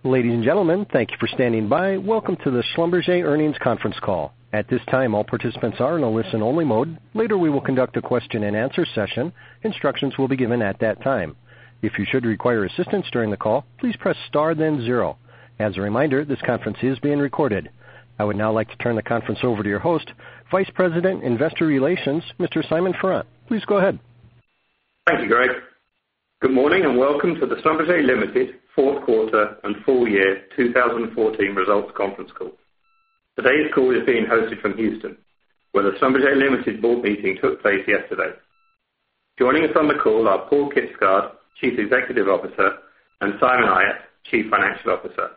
Ladies and gentlemen, thank you for standing by. Welcome to the Schlumberger Earnings Conference Call. At this time, all participants are in a listen-only mode. Later, we will conduct a question-and-answer session. Instructions will be given at that time. If you should require assistance during the call, please press star then 0. As a reminder, this conference is being recorded. I would now like to turn the conference over to your host, Vice President, Investor Relations, Mr. Simon Farrant. Please go ahead. Thank you, Greg. Good morning and welcome to the Schlumberger Limited Fourth Quarter and Full Year 2014 Results Conference Call. Today's call is being hosted from Houston, where the Schlumberger Limited board meeting took place yesterday. Joining us on the call are Paal Kibsgaard, Chief Executive Officer, and Simon Ayat, Chief Financial Officer.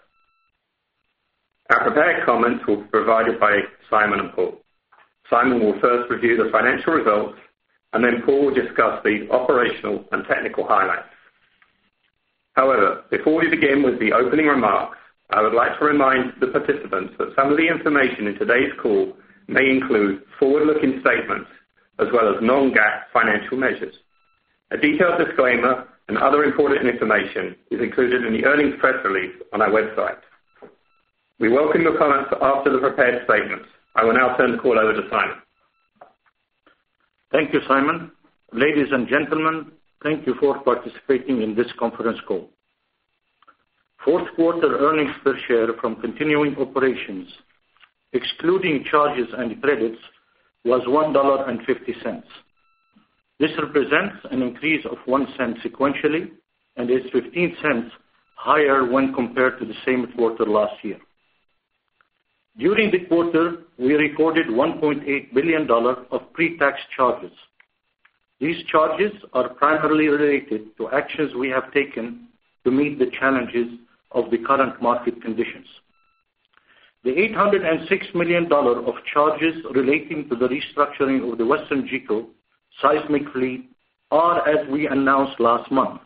Our prepared comments will be provided by Simon and Paal. Simon will first review the financial results, and then Paal will discuss the operational and technical highlights. However, before we begin with the opening remarks, I would like to remind the participants that some of the information in today's call may include forward-looking statements as well as non-GAAP financial measures. A detailed disclaimer and other important information is included in the earnings press release on our website. We welcome your comments after the prepared statements. I will now turn the call over to Simon. Thank you, Simon. Ladies and gentlemen, thank you for participating in this conference call. Fourth quarter earnings per share from continuing operations, excluding charges and credits, was $1.50. This represents an increase of 1 cent sequentially and is 15 cents higher when compared to the same quarter last year. During the quarter, we recorded $1.8 billion of pre-tax charges. These charges are primarily related to actions we have taken to meet the challenges of the current market conditions. The $806 million of charges relating to the restructuring of the WesternGeco seismic fleet are as we announced last month.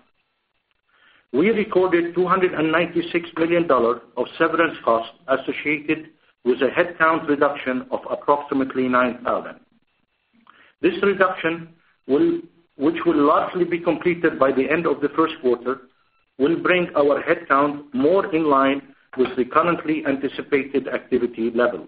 We recorded $296 million of severance costs associated with a headcount reduction of approximately 9,000. This reduction, which will largely be completed by the end of the first quarter, will bring our headcount more in line with the currently anticipated activity levels.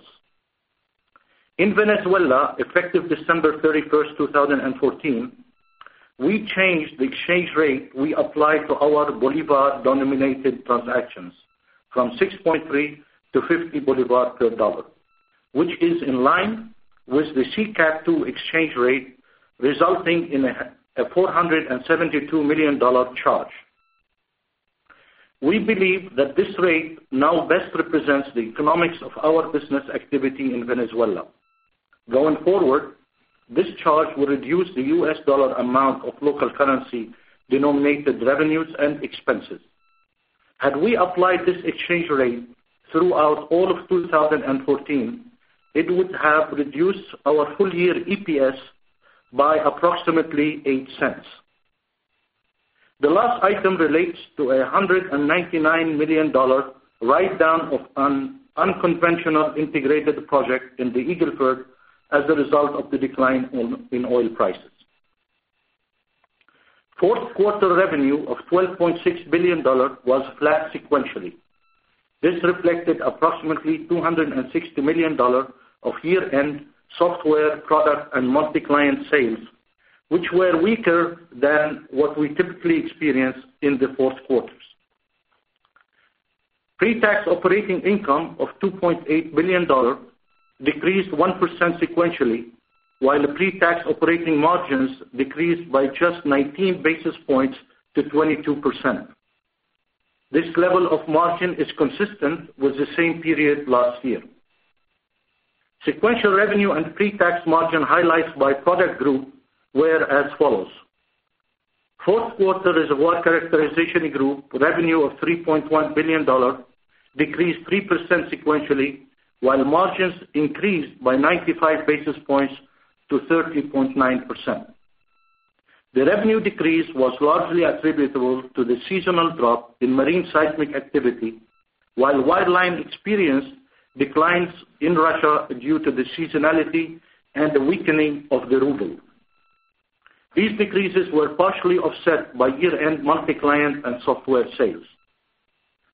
In Venezuela, effective December 31st, 2014, we changed the exchange rate we applied to our Bolivar-denominated transactions from 6.3 to 50 Bolivar per dollar, which is in line with the CCAP2 exchange rate, resulting in a $472 million charge. We believe that this rate now best represents the economics of our business activity in Venezuela. Going forward, this charge will reduce the U.S. dollar amount of local currency denominated revenues and expenses. Had we applied this exchange rate throughout all of 2014, it would have reduced our full-year EPS by approximately 8 cents. The last item relates to a $199 million write-down of an unconventional integrated project in the Eagle Ford as a result of the decline in oil prices. Fourth quarter revenue of $12.6 billion was flat sequentially. This reflected approximately $260 million of year-end software, product, and multi-client sales, which were weaker than what we typically experience in the fourth quarters. Pre-tax operating income of $2.8 billion decreased 1% sequentially, while the pre-tax operating margins decreased by just 19 basis points to 22%. This level of margin is consistent with the same period last year. Sequential revenue and pre-tax margin highlights by product group were as follows. Fourth quarter Reservoir Characterization Group revenue of $3.1 billion decreased 3% sequentially, while margins increased by 95 basis points to 30.9%. The revenue decrease was largely attributable to the seasonal drop in marine seismic activity, while wireline experienced declines in Russia due to the seasonality and the weakening of the ruble. These decreases were partially offset by year-end multi-client and software sales.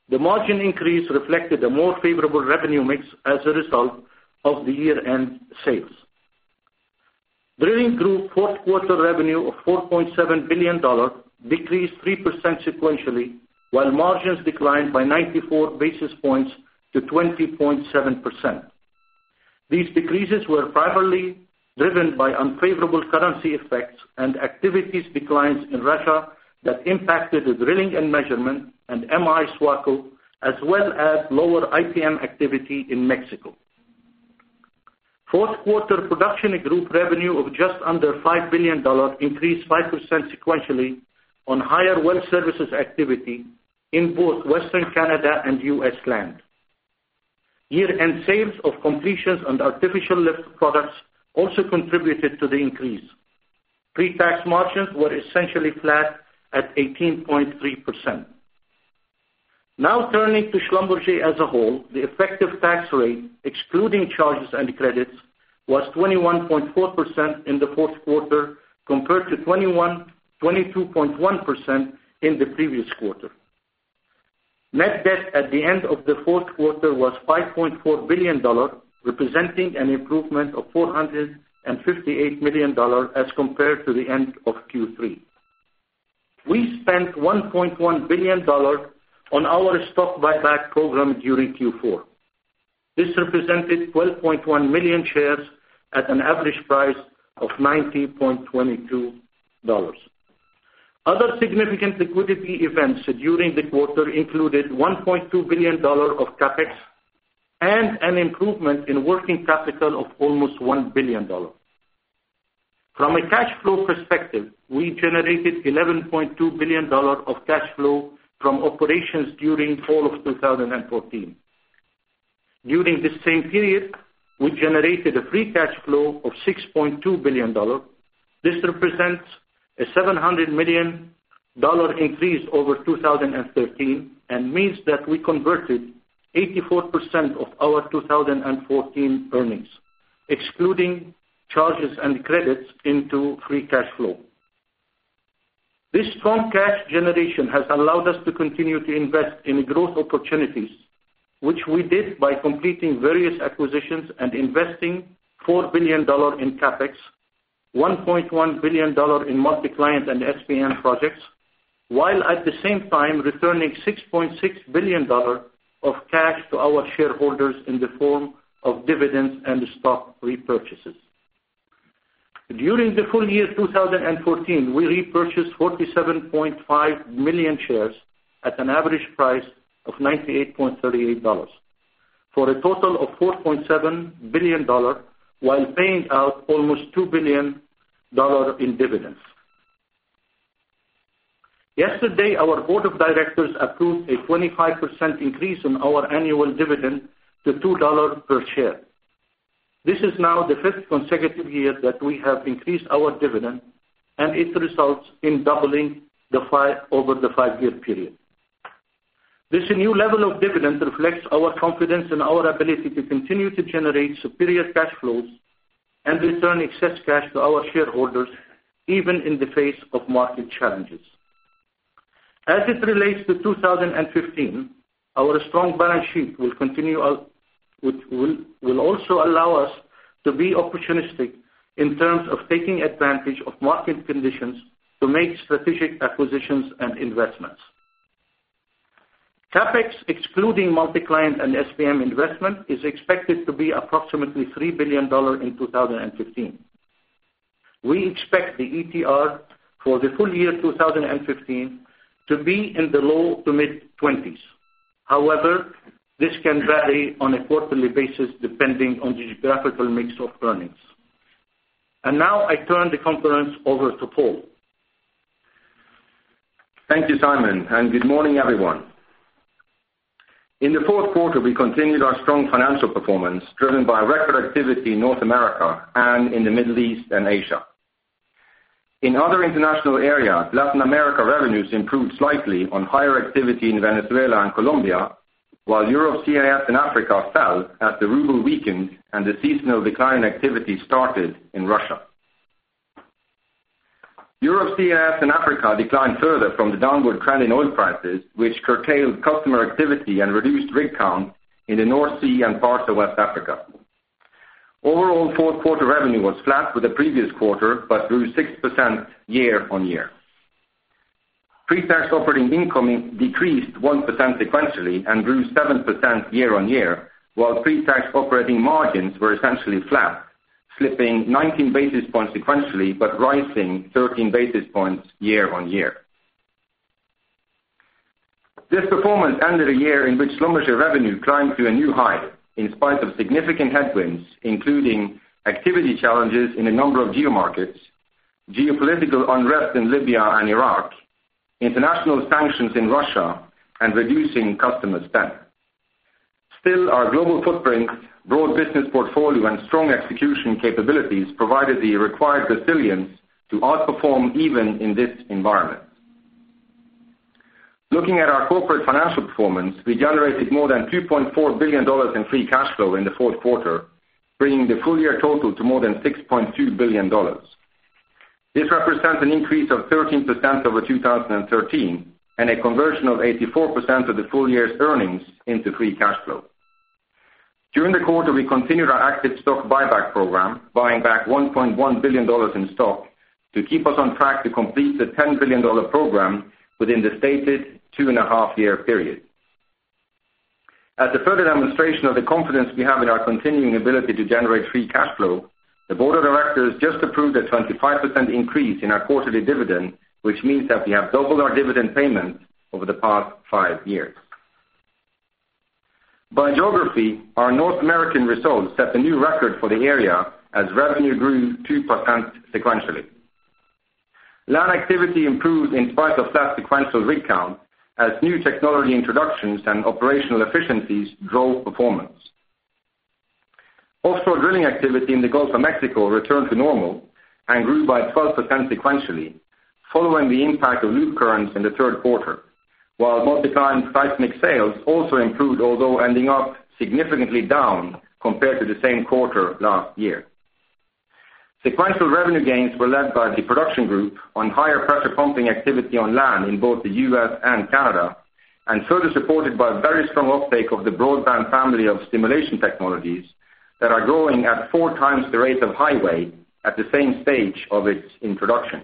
The margin increase reflected a more favorable revenue mix as a result of the year-end sales. Drilling Group fourth quarter revenue of $4.7 billion decreased 3% sequentially, while margins declined by 94 basis points to 20.7%. These decreases were primarily driven by unfavorable currency effects and activities declines in Russia that impacted the drilling and measurement and MI SWACO, as well as lower IPM activity in Mexico. Fourth quarter Production Group revenue of just under $5 billion increased 5% sequentially on higher well services activity in both Western Canada and U.S. land. Year-end sales of completions and artificial lift products also contributed to the increase. Pre-tax margins were essentially flat at 18.3%. Now turning to Schlumberger as a whole, the effective tax rate, excluding charges and credits, was 21.4% in the fourth quarter compared to 22.1% in the previous quarter. Net debt at the end of the fourth quarter was $5.4 billion, representing an improvement of $458 million as compared to the end of Q3. We spent $1.1 billion on our stock buyback program during Q4. This represented 12.1 million shares at an average price of $90.22. Other significant liquidity events during the quarter included $1.2 billion of CAPEX and an improvement in working capital of almost $1 billion. From a cash flow perspective, we generated $11.2 billion of cash flow from operations during all of 2014. During this same period, we generated a free cash flow of $6.2 billion. This represents a $700 million increase over 2013 and means that we converted 84% of our 2014 earnings, excluding charges and credits, into free cash flow. This strong cash generation has allowed us to continue to invest in growth opportunities, which we did by completing various acquisitions and investing $4 billion in CAPEX, $1.1 billion in multi-client and SPM projects, while at the same time returning $6.6 billion of cash to our shareholders in the form of dividends and stock repurchases. During the full year 2014, we repurchased 47.5 million shares at an average price of $98.38 for a total of $4.7 billion, while paying out almost $2 billion in dividends. Yesterday, our board of directors approved a 25% increase in our annual dividend to $2 per share. This is now the fifth consecutive year that we have increased our dividend, and it results in doubling over the 5-year period. This new level of dividend reflects our confidence in our ability to continue to generate superior cash flows and return excess cash to our shareholders, even in the face of market challenges. As it relates to 2015, our strong balance sheet will also allow us to be opportunistic in terms of taking advantage of market conditions to make strategic acquisitions and investments. CAPEX, excluding multi-client and SPM investment, is expected to be approximately $3 billion in 2015. We expect the ETR for the full year 2015 to be in the low to mid-20s. However, this can vary on a quarterly basis depending on the geographical mix of earnings. And now I turn the conference over to Paul. Thank you, Simon, and good morning, everyone. In the fourth quarter, we continued our strong financial performance, driven by record activity in North America and in the Middle East and Asia. In other international areas, Latin America revenues improved slightly on higher activity in Venezuela and Colombia, while Europe, CIS, and Africa fell as the ruble weakened and the seasonal decline in activity started in Russia. Europe, CIS, and Africa declined further from the downward trend in oil prices, which curtailed customer activity and reduced rig count in the North Sea and parts of West Africa. Overall, fourth quarter revenue was flat with the previous quarter, but grew 6% year-on-year. Pre-tax operating income decreased 1% sequentially and grew 7% year-on-year, while pre-tax operating margins were essentially flat, slipping 19 basis points sequentially, but rising 13 basis points year-on-year. This performance ended a year in which Schlumberger revenue climbed to a new high, in spite of significant headwinds, including activity challenges in a number of geomarkets, geopolitical unrest in Libya and Iraq, international sanctions in Russia, and reducing customer spend. Still, our global footprint, broad business portfolio, and strong execution capabilities provided the required resilience to outperform even in this environment. Looking at our corporate financial performance, we generated more than $2.4 billion in free cash flow in the fourth quarter, bringing the full-year total to more than $6.2 billion. This represents an increase of 13% over 2013 and a conversion of 84% of the full year's earnings into free cash flow. During the quarter, we continued our active stock buyback program, buying back $1.1 billion in stock to keep us on track to complete the $10 billion program within the stated 2.5-year period. As a further demonstration of the confidence we have in our continuing ability to generate free cash flow, the Board of Directors just approved a 25% increase in our quarterly dividend, which means that we have doubled our dividend payment over the past 5 years. By geography, our North American results set a new record for the area as revenue grew 2% sequentially. Land activity improved in spite of flat sequential rig count as new technology introductions and operational efficiencies drove performance. Offshore drilling activity in the Gulf of Mexico returned to normal and grew by 12% sequentially, following the impact of loop currents in the third quarter, while multi-client seismic sales also improved, although ending up significantly down compared to the same quarter last year. Sequential revenue gains were led by the production group on higher pressure pumping activity on land in both the U.S. and Canada, and further supported by very strong uptake of the broadband family of stimulation technologies that are growing at 4 times the rate of highway at the same stage of its introduction.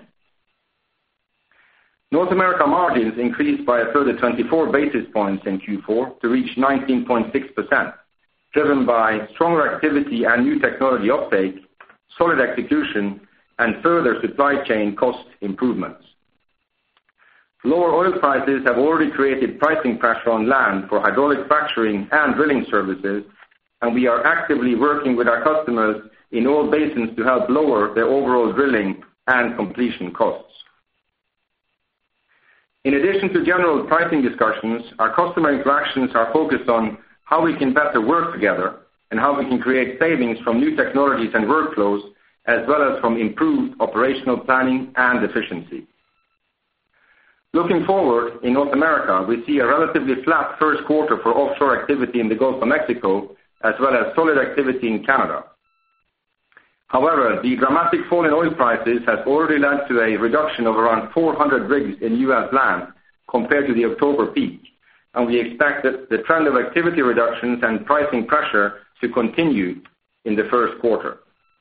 North America margins increased by a further 24 basis points in Q4 to reach 19.6%, driven by stronger activity and new technology uptake, solid execution, and further supply chain cost improvements. Lower oil prices have already created pricing pressure on land for hydraulic fracturing and drilling services, and we are actively working with our customers in all basins to help lower their overall drilling and completion costs. In addition to general pricing discussions, our customer interactions are focused on how we can better work together and how we can create savings from new technologies and workflows, as well as from improved operational planning and efficiency. Looking forward, in North America, we see a relatively flat first quarter for offshore activity in the Gulf of Mexico, as well as solid activity in Canada. However, the dramatic fall in oil prices has already led to a reduction of around 400 rigs in U.S. land compared to the October peak, and we expect that the trend of activity reductions and pricing pressure to continue in the first quarter.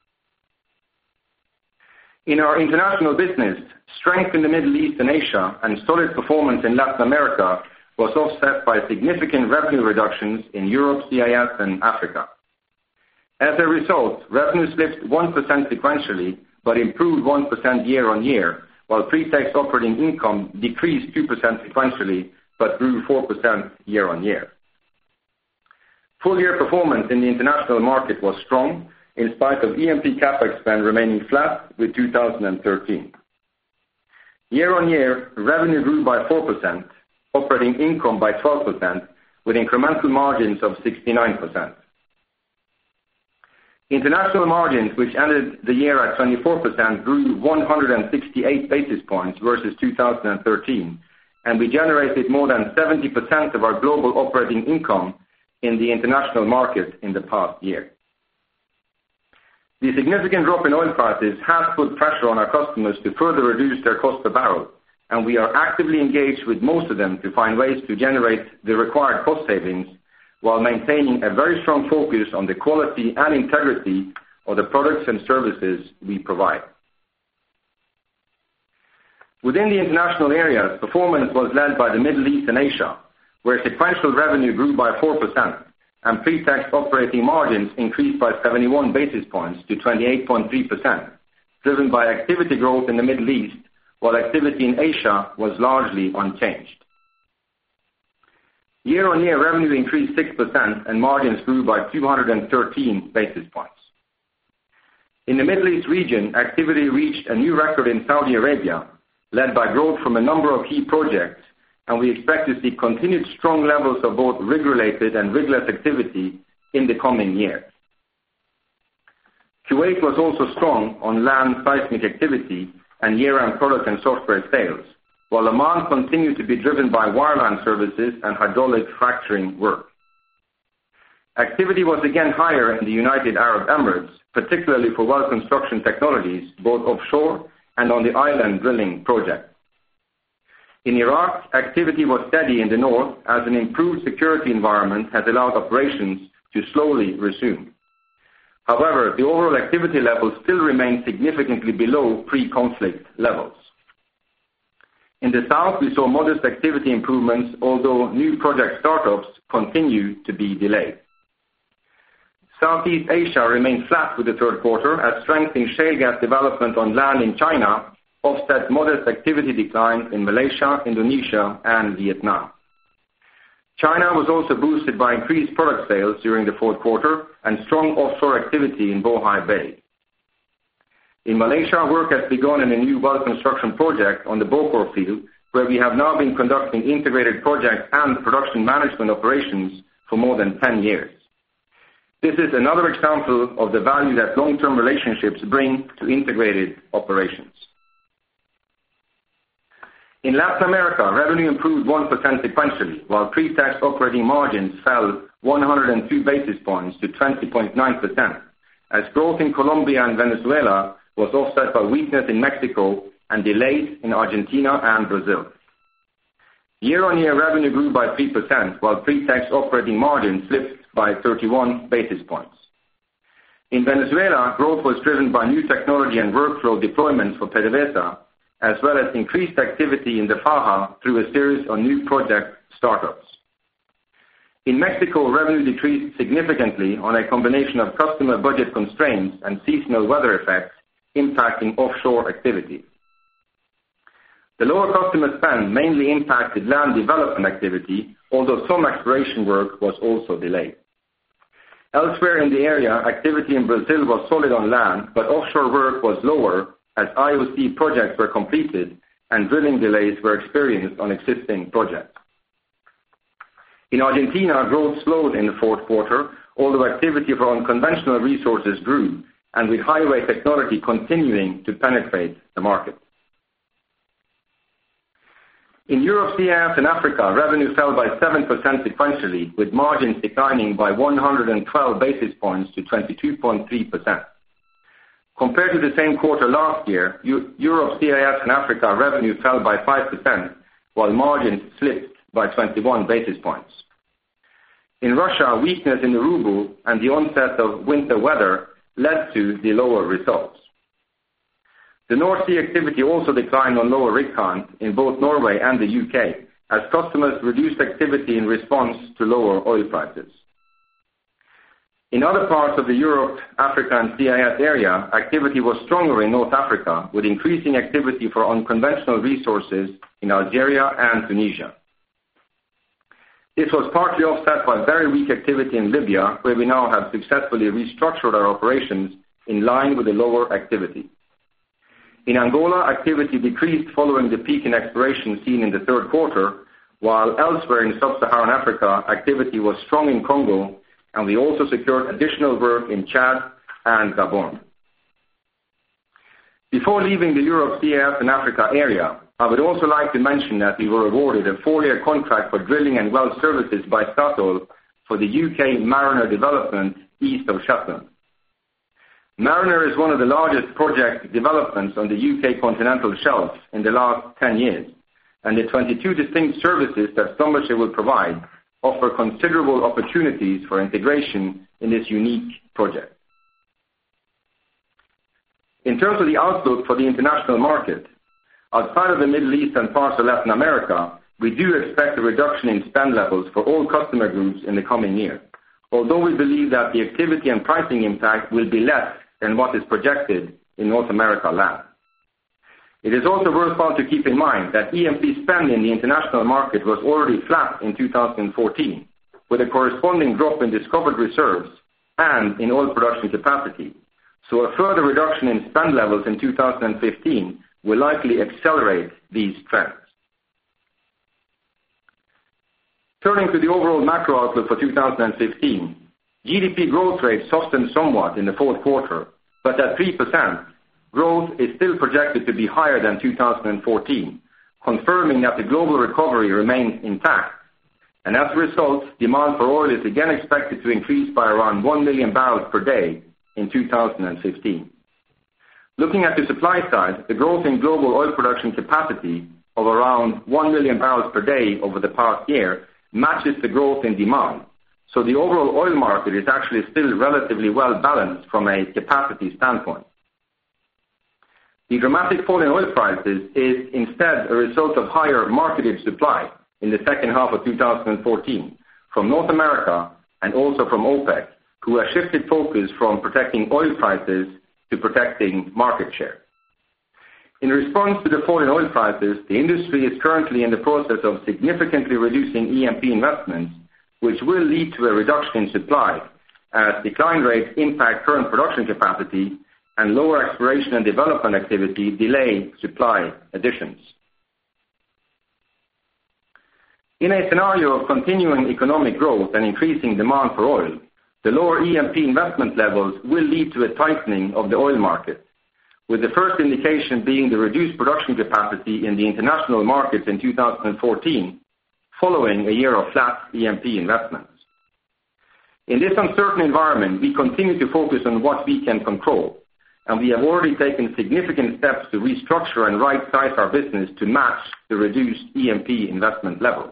In our international business, strength in the Middle East and Asia and solid performance in Latin America was offset by significant revenue reductions in Europe, CIS, and Africa. As a result, revenue slipped 1% sequentially, but improved 1% year-on-year, while pre-tax operating income decreased 2% sequentially, but grew 4% year-on-year. Full-year performance in the international market was strong, in spite of E&P CapEx spend remaining flat with 2013. Year-on-year, revenue grew by 4%, operating income by 12%, with incremental margins of 69%. International margins, which ended the year at 24%, grew 168 basis points versus 2013, and we generated more than 70% of our global operating income in the international market in the past year. The significant drop in oil prices has put pressure on our customers to further reduce their cost per barrel, and we are actively engaged with most of them to find ways to generate the required cost savings while maintaining a very strong focus on the quality and integrity of the products and services we provide. Within the international areas, performance was led by the Middle East and Asia, where sequential revenue grew by 4% and pre-tax operating margins increased by 71 basis points to 28.3%, driven by activity growth in the Middle East, while activity in Asia was largely unchanged. Year-on-year revenue increased 6% and margins grew by 213 basis points. In the Middle East region, activity reached a new record in Saudi Arabia, led by growth from a number of key projects, and we expect to see continued strong levels of both rig-related and rigless activity in the coming years. Kuwait was also strong on land seismic activity and year-end product and software sales, while Oman continued to be driven by wireline services and hydraulic fracturing work. Activity was again higher in the United Arab Emirates, particularly for well construction technologies, both offshore and on the island drilling project. In Iraq, activity was steady in the north as an improved security environment has allowed operations to slowly resume. However, the overall activity level still remains significantly below pre-conflict levels. In the south, we saw modest activity improvements, although new project startups continue to be delayed. Southeast Asia remained flat with the third quarter as strength in shale gas development on land in China offset modest activity declines in Malaysia, Indonesia, and Vietnam. China was also boosted by increased product sales during the fourth quarter and strong offshore activity in Bohai Bay. In Malaysia, work has begun in a new well construction project on the Bokor field, where we have now been conducting integrated project and production management operations for more than 10 years. This is another example of the value that long-term relationships bring to integrated operations. In Latin America, revenue improved 1% sequentially, while pre-tax operating margins fell 102 basis points to 20.9%, as growth in Colombia and Venezuela was offset by weakness in Mexico and delays in Argentina and Brazil. Year-on-year revenue grew by 3%, while pre-tax operating margins slipped by 31 basis points. In Venezuela, growth was driven by new technology and workflow deployments for PDVSA, as well as increased activity in the Faja through a series of new project startups. In Mexico, revenue decreased significantly on a combination of customer budget constraints and seasonal weather effects impacting offshore activity. The lower customer spend mainly impacted land development activity, although some exploration work was also delayed. Elsewhere in the area, activity in Brazil was solid on land, but offshore work was lower as IOC projects were completed and drilling delays were experienced on existing projects. In Argentina, growth slowed in the fourth quarter, although activity for unconventional resources grew, and with highway technology continuing to penetrate the market. In Europe, CIS and Africa, revenue fell by 7% sequentially, with margins declining by 112 basis points to 22.3%. Compared to the same quarter last year, Europe, CIS and Africa revenue fell by 5%, while margins slipped by 21 basis points. In Russia, weakness in the ruble and the onset of winter weather led to the lower results. The North Sea activity also declined on lower rig count in both Norway and the UK, as customers reduced activity in response to lower oil prices. In other parts of the Europe, Africa and CIS area, activity was stronger in North Africa, with increasing activity for unconventional resources in Algeria and Tunisia. This was partly offset by very weak activity in Libya, where we now have successfully restructured our operations in line with the lower activity. In Angola, activity decreased following the peak in exploration seen in the third quarter, while elsewhere in sub-Saharan Africa, activity was strong in Congo, and we also secured additional work in Chad and Gabon. Before leaving the Europe, CIS and Africa area, I would also like to mention that we were awarded a 4-year contract for drilling and well services by Statoil for the UK Mariner development east of Shetland. Mariner is one of the largest project developments on the UK continental shelf in the last 10 years, and the 22 distinct services that Schlumberger will provide offer considerable opportunities for integration in this unique project. In terms of the outlook for the international market, outside of the Middle East and parts of Latin America, we do expect a reduction in spend levels for all customer groups in the coming year, although we believe that the activity and pricing impact will be less than what is projected in North America land. It is also worthwhile to keep in mind that E&P spend in the international market was already flat in 2014, with a corresponding drop in discovered reserves and in oil production capacity. So a further reduction in spend levels in 2015 will likely accelerate these trends. Turning to the overall macro outlook for 2015, GDP growth rate softened somewhat in the fourth quarter, but at 3%, growth is still projected to be higher than 2014, confirming that the global recovery remains intact. And as a result, demand for oil is again expected to increase by around 1 million barrels per day in 2015. Looking at the supply side, the growth in global oil production capacity of around 1 million barrels per day over the past year matches the growth in demand. So the overall oil market is actually still relatively well balanced from a capacity standpoint. The dramatic fall in oil prices is instead a result of higher marketed supply in the second half of 2014 from North America and also from OPEC, who have shifted focus from protecting oil prices to protecting market share. In response to the fall in oil prices, the industry is currently in the process of significantly reducing E&P investments, which will lead to a reduction in supply as decline rates impact current production capacity and lower exploration and development activity delay supply additions. In a scenario of continuing economic growth and increasing demand for oil, the lower E&P investment levels will lead to a tightening of the oil market, with the first indication being the reduced production capacity in the international markets in 2014, following a year of flat E&P investments. In this uncertain environment, we continue to focus on what we can control, and we have already taken significant steps to restructure and right-size our business to match the reduced E&P investment levels.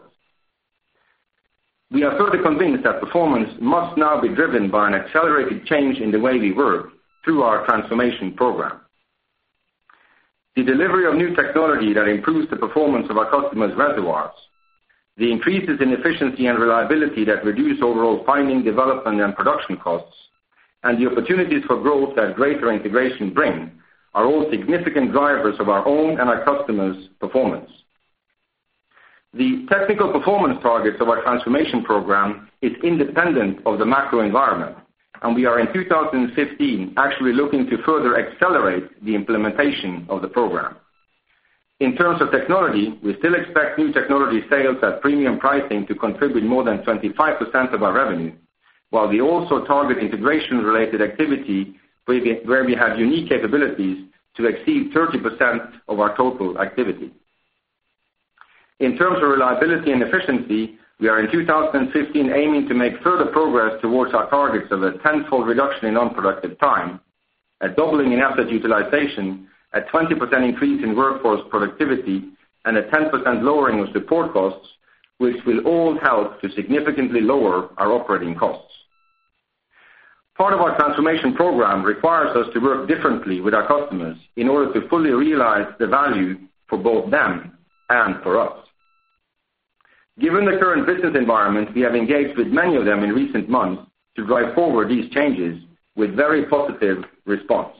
We are further convinced that performance must now be driven by an accelerated change in the way we work through our transformation program. The delivery of new technology that improves the performance of our customers' reservoirs, the increases in efficiency and reliability that reduce overall finding, development, and production costs, and the opportunities for growth that greater integration bring are all significant drivers of our own and our customers' performance. The technical performance targets of our transformation program is independent of the macro environment, and we are in 2015 actually looking to further accelerate the implementation of the program. In terms of technology, we still expect new technology sales at premium pricing to contribute more than 25% of our revenue, while we also target integration-related activity where we have unique capabilities to exceed 30% of our total activity. In terms of reliability and efficiency, we are in 2015 aiming to make further progress towards our targets of a tenfold reduction in unproductive time, a doubling in asset utilization, a 20% increase in workforce productivity, and a 10% lowering of support costs, which will all help to significantly lower our operating costs. Part of our transformation program requires us to work differently with our customers in order to fully realize the value for both them and for us. Given the current business environment, we have engaged with many of them in recent months to drive forward these changes with very positive response.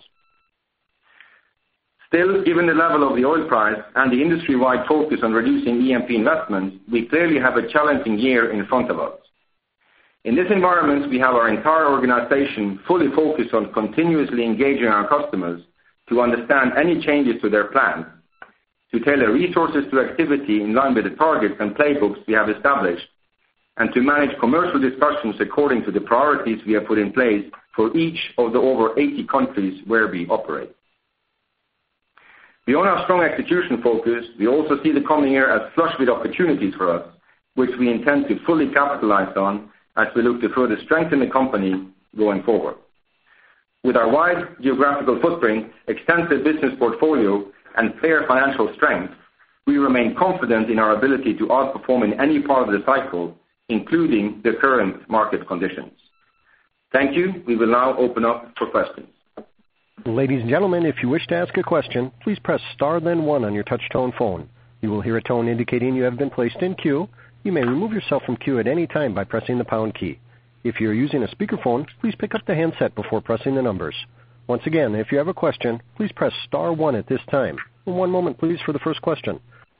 Still, given the level of the oil price and the industry-wide focus on reducing E&P investments, we clearly have a challenging year in front of us. In this environment, we have our entire organization fully focused on continuously engaging our customers to understand any changes to their plans, to tailor resources to activity in line with the targets and playbooks we have established, and to manage commercial discussions according to the priorities we have put in place for each of the over 80 countries where we operate. Beyond our strong execution focus, we also see the coming year as flush with opportunities for us, which we intend to fully capitalize on as we look to further strengthen the company going forward. With our wide geographical footprint, extensive business portfolio, and fair financial strength, we remain confident in our ability to outperform in any part of the cycle, including the current market conditions. Thank you. We will now open up for questions. Ladies and gentlemen, if you wish to ask a question, please press star then one on your touch-tone phone. You will hear a tone indicating you have been placed in queue. You may remove yourself from queue at any time by pressing the pound key. If you're using a speakerphone, please pick up the handset before pressing the numbers. Once again, if you have a question, please press star one at this time. One moment, please, for the first question.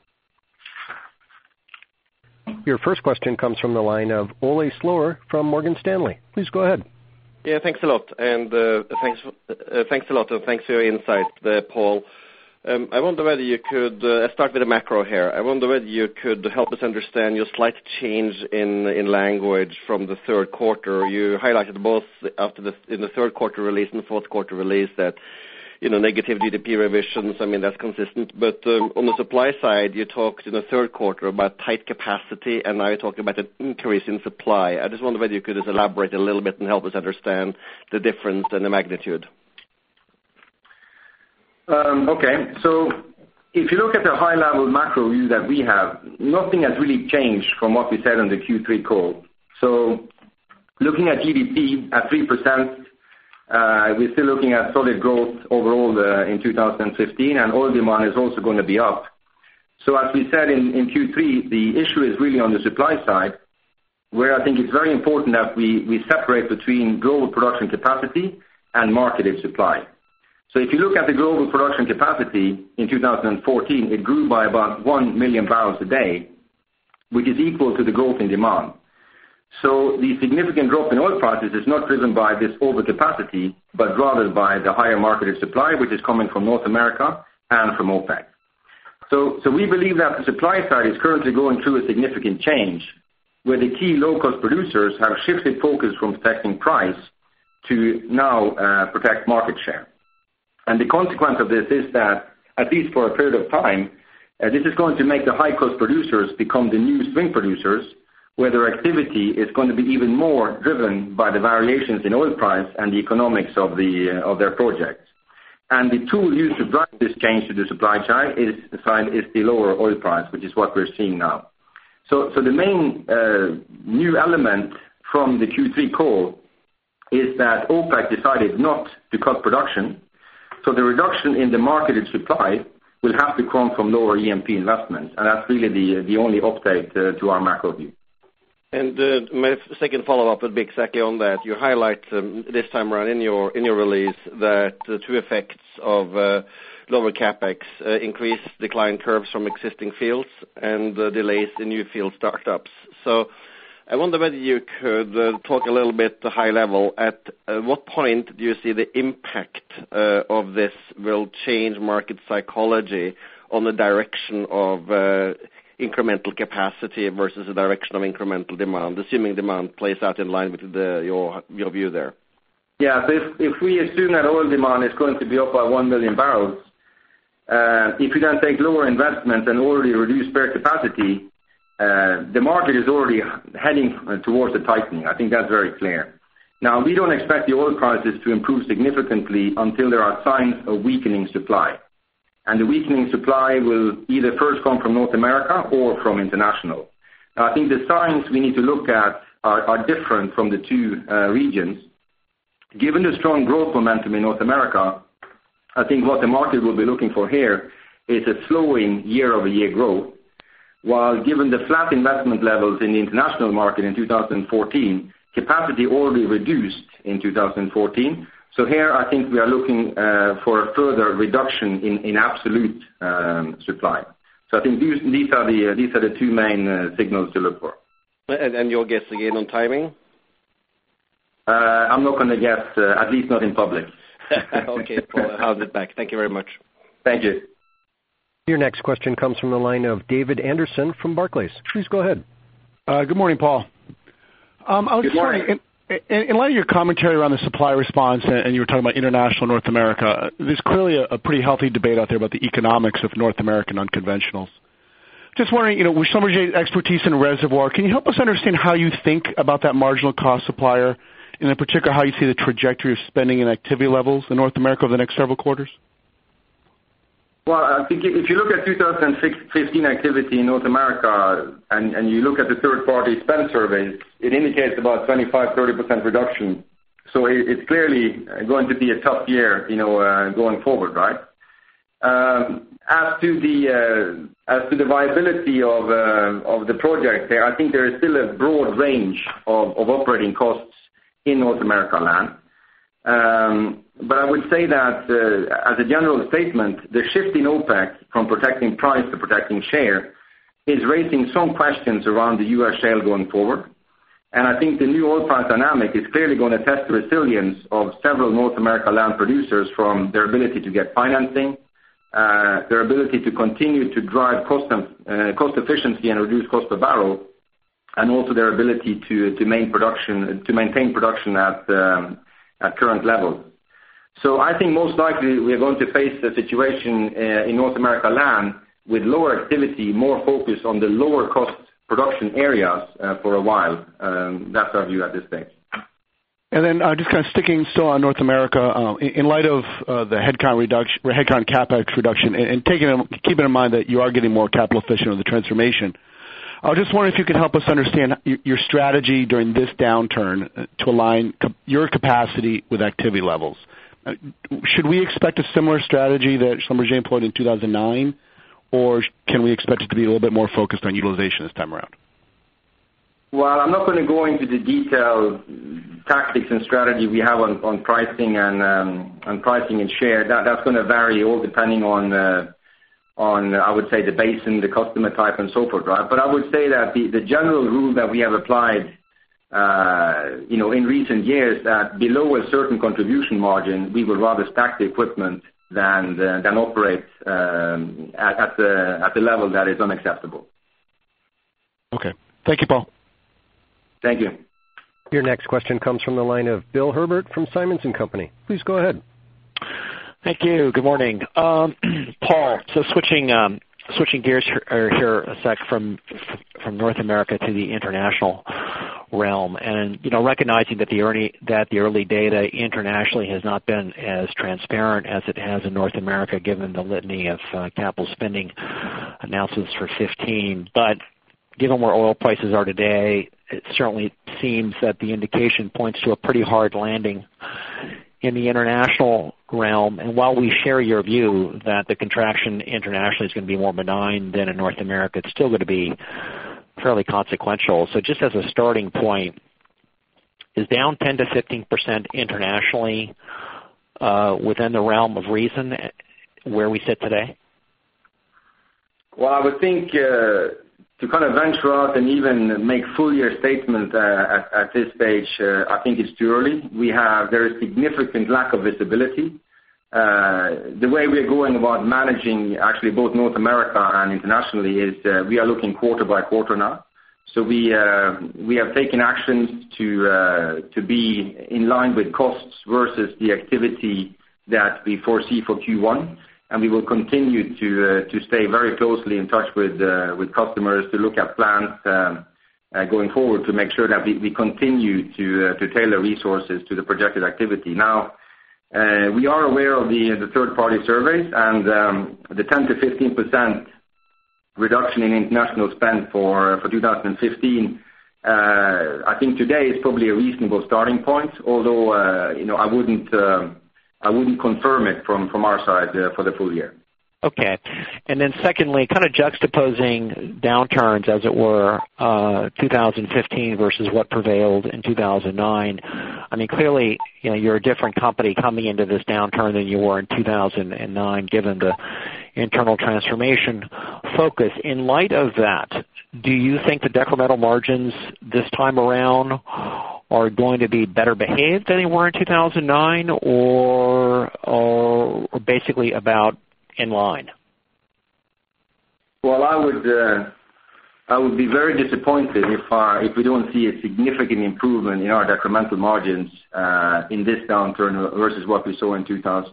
Your first question comes from the line of Ole Slorer from Morgan Stanley. Please go ahead. Yeah, thanks a lot, and thanks for your insight there, Paul. I wonder whether you could start with the macro here. I wonder whether you could help us understand your slight change in language from the third quarter. You highlighted both in the third quarter release and the fourth quarter release that negative GDP revisions. I mean, that's consistent. But on the supply side, you talked in the third quarter about tight capacity, and now you're talking about an increase in supply. I just wonder whether you could just elaborate a little bit and help us understand the difference and the magnitude. Okay, so if you look at the high-level macro view that we have, nothing has really changed from what we said on the Q3 call. So looking at GDP at 3%, we're still looking at solid growth overall in 2015, and oil demand is also going to be up. So as we said in Q3, the issue is really on the supply side, where I think it's very important that we separate between global production capacity and marketed supply. So if you look at the global production capacity in 2014, it grew by about 1 million barrels a day, which is equal to the growth in demand. So the significant drop in oil prices is not driven by this overcapacity, but rather by the higher marketed supply, which is coming from North America and from OPEC. So we believe that the supply side is currently going through a significant change, where the key low-cost producers have shifted focus from protecting price to now protect market share. And the consequence of this is that, at least for a period of time, this is going to make the high-cost producers become the new swing producers, where their activity is going to be even more driven by the variations in oil price and the economics of their projects. And the tool used to drive this change to the supply side is the lower oil price, which is what we're seeing now. So the main new element from the Q3 call is that OPEC decided not to cut production. So the reduction in the marketed supply will have to come from lower E&P investments, and that's really the only update to our macro view. And my second follow-up would be exactly on that. You highlight this time around in your release that the two effects of lower capex, increased decline curves from existing fields, and delays in new field startups. So I wonder whether you could talk a little bit high level. At what point do you see the impact of this will change market psychology on the direction of incremental capacity versus the direction of incremental demand, assuming demand plays out in line with your view there? Yeah, so if we assume that oil demand is going to be up by 1 million barrels, if you then take lower investment and already reduced spare capacity, the market is already heading towards a tightening. I think that's very clear. Now, we don't expect the oil prices to improve significantly until there are signs of weakening supply. And the weakening supply will either first come from North America or from international. Now, I think the signs we need to look at are different from the two regions. Given the strong growth momentum in North America, I think what the market will be looking for here is a slowing year-over-year growth, while given the flat investment levels in the international market in 2014, capacity already reduced in 2014. So here I think we are looking for a further reduction in absolute supply. So I think these are the two main signals to look for. And your guess again on timing? I'm not going to guess, at least not in public. Okay, Paul, I'll have it back. Thank you very much. Thank you. Your next question comes from the line of David Anderson from Barclays. Please go ahead. Good morning, Paul. Good morning. In light of your commentary around the supply response, and you were talking about international North America, there's clearly a pretty healthy debate out there about the economics of North American unconventionals. Just wondering, with Schlumberger's expertise in reservoir, can you help us understand how you think about that marginal cost supplier and in particular how you see the trajectory of spending and activity levels in North America over the next several quarters? Well, I think if you look at 2015 activity in North America and you look at the third-party spend surveys, it indicates about 25-30% reduction. So it's clearly going to be a tough year, going forward, right? As to the viability of the project, I think there is still a broad range of operating costs in North America land. But I would say that as a general statement, the shift in OPEC from protecting price to protecting share is raising some questions around the U.S. shale going forward. And I think the new oil price dynamic is clearly going to test the resilience of several North America land producers from their ability to get financing, their ability to continue to drive cost efficiency and reduce cost per barrel, and also their ability to maintain production at current levels. So I think most likely we are going to face a situation in North America land with lower activity, more focus on the lower cost production areas for a while. That's our view at this stage. And then just kind of sticking still on North America, in light of the headcount CapEx reduction, and keeping in mind that you are getting more capital efficient with the transformation, I was just wondering if you could help us understand your strategy during this downturn to align your capacity with activity levels. Should we expect a similar strategy that Schlumberger employed in 2009, or can we expect it to be a little bit more focused on utilization this time around? Well, I'm not going to go into the detailed tactics and strategy we have on pricing and pricing and share. That's going to vary all depending on I would say the basin, the customer type, and so forth, right? But I would say that the general rule that we have applied, in recent years, that below a certain contribution margin, we would rather stack the equipment than operate at the level that is unacceptable. Okay. Thank you, Paal. Thank you. Your next question comes from the line of Bill Herbert from Simmons & Company. Please go ahead. Thank you. Good morning. Paal, so switching gears here a sec from North America to the international realm, and recognizing that the early data internationally has not been as transparent as it has in North America, given the litany of capital spending announcements for 2015. But given where oil prices are today, it certainly seems that the indication points to a pretty hard landing in the international realm. And while we share your view that the contraction internationally is going to be more benign than in North America, it's still going to be fairly consequential. So just as a starting point, is down 10 to 15% internationally within the realm of reason where we sit today? Well, I would think to kind of venture out and even make full year statement at this stage, I think it's too early. There is significant lack of visibility. The way we're going about managing actually both North America and internationally is we are looking quarter by quarter now. So we have taken actions to be in line with costs versus the activity that we foresee for Q1. And we will continue to stay very closely in touch with customers to look at plans going forward to make sure that we continue to tailor resources to the projected activity. Now, we are aware of the third-party surveys, and the 10 to 15% reduction in international spend for 2015. I think today is probably a reasonable starting point, although I wouldn't confirm it from our side for the full year. Okay. And then secondly, kind of juxtaposing downturns, as it were, 2015 versus what prevailed in 2009. I mean, clearly, you're a different company coming into this downturn than you were in 2009, given the internal transformation focus. In light of that, do you think the decremental margins this time around are going to be better behaved than they were in 2009, or basically about in line? Well, I would be very disappointed if we don't see a significant improvement in our decremental margins in this downturn versus what we saw in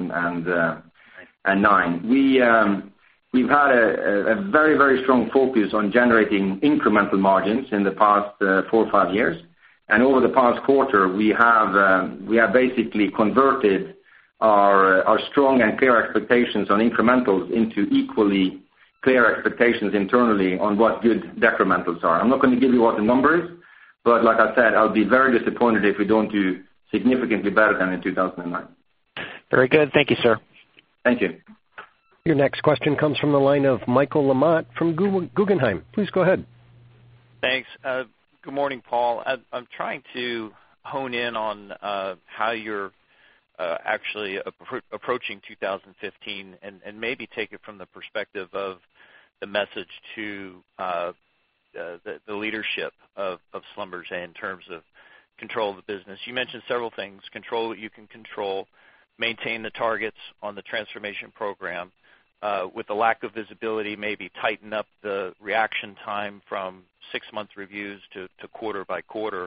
2009. We've had a very, very strong focus on generating incremental margins in the past 4 or 5 years. And over the past quarter, we have basically converted our strong and clear expectations on incrementals into equally clear expectations internally on what good decrementals are. I'm not going to give you what the number is, but like I said, I'll be very disappointed if we don't do significantly better than in 2009. Very good. Thank you, sir. Thank you. Your next question comes from the line of Michael Lamont from Guggenheim. Please go ahead. Thanks. Good morning, Paul. I'm trying to hone in on how you're actually approaching 2015 and maybe take it from the perspective of the message to the leadership of Schlumberger in terms of control of the business. You mentioned several things: control what you can control, maintain the targets on the transformation program. With the lack of visibility, maybe tighten up the reaction time from 6-month reviews to quarter by quarter.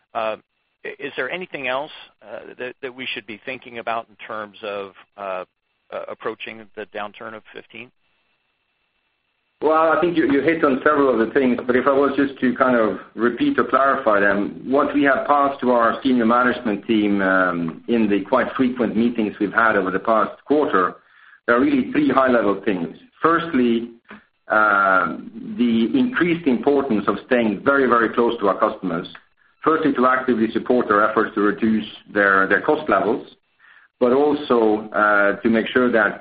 Is there anything else that we should be thinking about in terms of approaching the downturn of 15? Well, I think you hit on several of the things, but if I was just to kind of repeat or clarify them, what we have passed to our senior management team in the quite frequent meetings we've had over the past quarter, there are really 3 high-level things. Firstly, the increased importance of staying very, very close to our customers. Firstly, to actively support their efforts to reduce their cost levels, but also to make sure that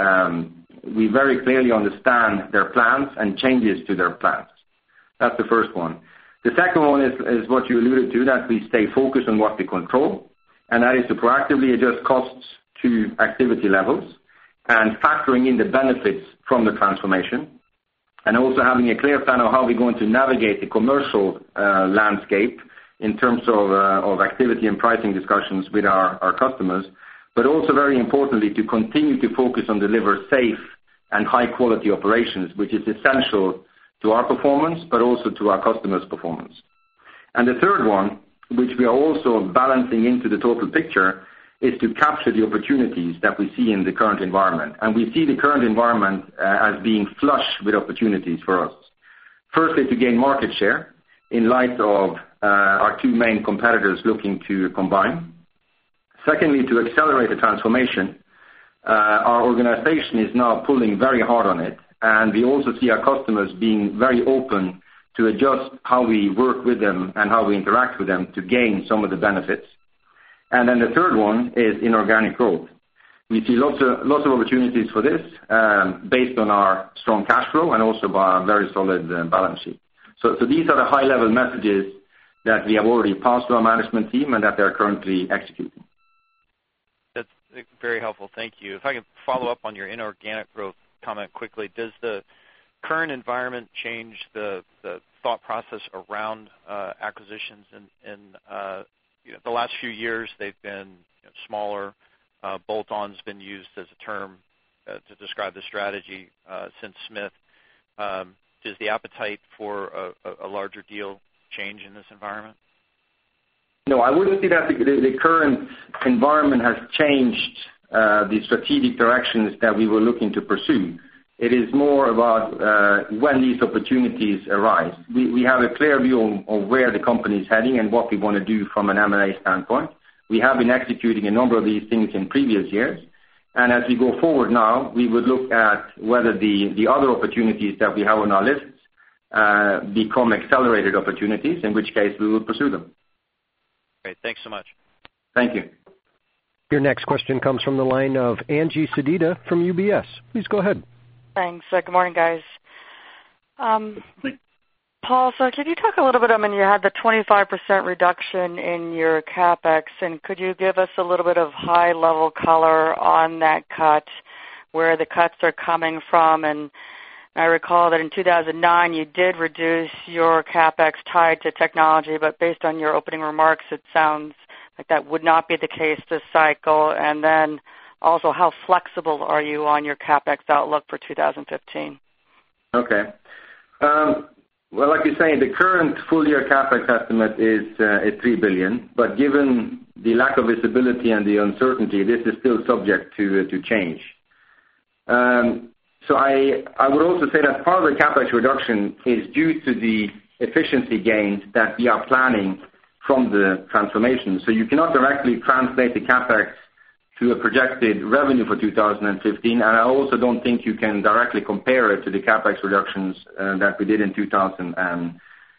we very clearly understand their plans and changes to their plans. That's the first one. The second one is what you alluded to, that we stay focused on what we control, and that is to proactively adjust costs to activity levels and factoring in the benefits from the transformation, and also having a clear plan of how we're going to navigate the commercial landscape in terms of activity and pricing discussions with our customers, but also very importantly to continue to focus on deliver safe and high-quality operations, which is essential to our performance, but also to our customers' performance. And the third one, which we are also balancing into the total picture, is to capture the opportunities that we see in the current environment. And we see the current environment as being flush with opportunities for us. Firstly, to gain market share in light of our 2 main competitors looking to combine. Secondly, to accelerate the transformation. Our organization is now pulling very hard on it, and we also see our customers being very open to adjust how we work with them and how we interact with them to gain some of the benefits. And then the third one is inorganic growth. We see lots of opportunities for this based on our strong cash flow and also by our very solid balance sheet. So these are the high-level messages that we have already passed to our management team and that they're currently executing. That's very helpful. Thank you. If I can follow up on your inorganic growth comment quickly, does the current environment change the thought process around acquisitions? In the last few years, they've been smaller. Bolt-ons been used as a term to describe the strategy since Smith. Does the appetite for a larger deal change in this environment? No, I wouldn't say that the current environment has changed the strategic directions that we were looking to pursue. It is more about when these opportunities arise. We have a clear view of where the company is heading and what we want to do from an M&A standpoint. We have been executing a number of these things in previous years. And as we go forward now, we would look at whether the other opportunities that we have on our list become accelerated opportunities, in which case we will pursue them. Great. Thanks so much. Thank you. Your next question comes from the line of Angie Sedita from UBS. Please go ahead. Thanks. Good morning, guys. Paul, so could you talk a little bit, you had the 25% reduction in your CapEx, and could you give us a little bit of high-level color on that cut, where the cuts are coming from? And I recall that in 2009 you did reduce your CapEx tied to technology, but based on your opening remarks, it sounds like that would not be the case this cycle. And then also, how flexible are you on your CapEx outlook for 2015? Okay. Well, like you say, the current full-year CapEx estimate is $3 billion, but given the lack of visibility and the uncertainty, this is still subject to change. So I would also say that part of the CapEx reduction is due to the efficiency gains that we are planning from the transformation. So you cannot directly translate the CapEx to a projected revenue for 2015, and I also don't think you can directly compare it to the CapEx reductions that we did in 2009.